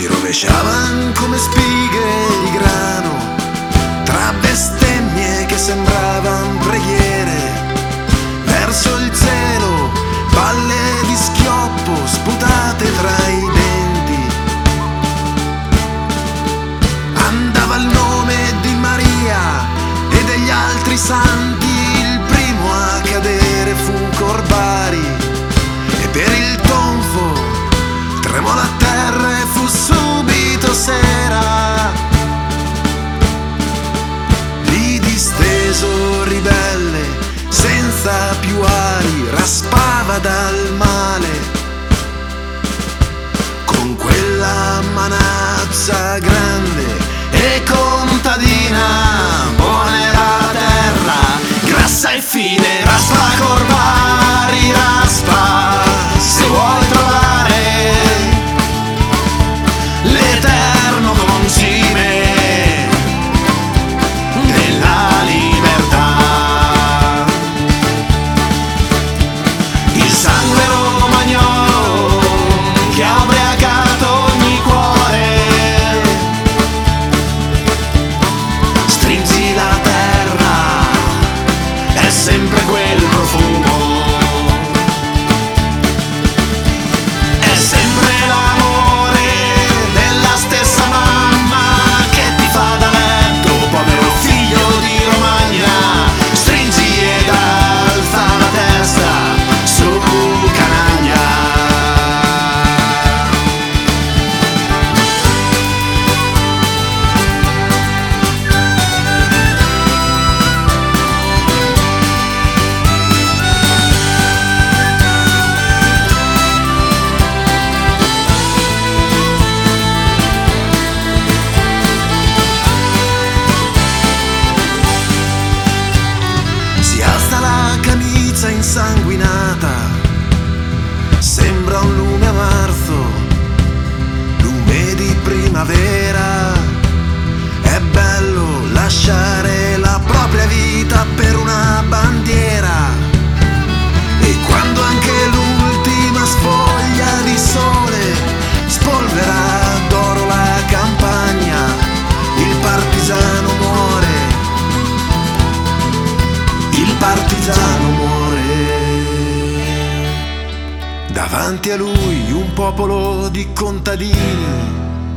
si rovesciavan come spighe di grano, tra bestemmie che sembravan preghiere, verso il cielo, palle di schioppo sputate tra i denti. Andava il nome di Maria e degli altri santi, il primo a cadere fu Corbari, e per il tonfo tremò la terra e fu subito sera. Lì disteso ribelle, senza più ali, raspava dal male, con quella manaccia grande e contadina. Buona è la terra, grassa e fine, raspa Corbari, raspa, se vuoi trovare l'eterno concime della libertà. Il sangue romagnolo che ha ubriacato ogni cuore, stringi la terra, è sempre quel profumo, è sempre l'amore della stessa mamma che ti fa da letto, povero figlio di Romagna. Stringi ed alza la testa su, canaglia. Si alza la camicia insanguinata, sembra un lume a marzo, lume di primavera. È bello lasciare la propria vita per una bandiera, e quando anche l'ultima sfoglia di sole spolvera d'oro la campagna, il partigiano muore, il partigiano muore. Davanti a lui un popolo di contadini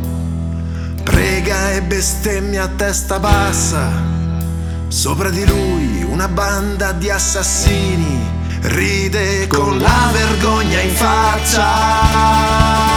prega e bestemmia a testa bassa, sopra di lui una banda di assassini ride con la vergogna in faccia.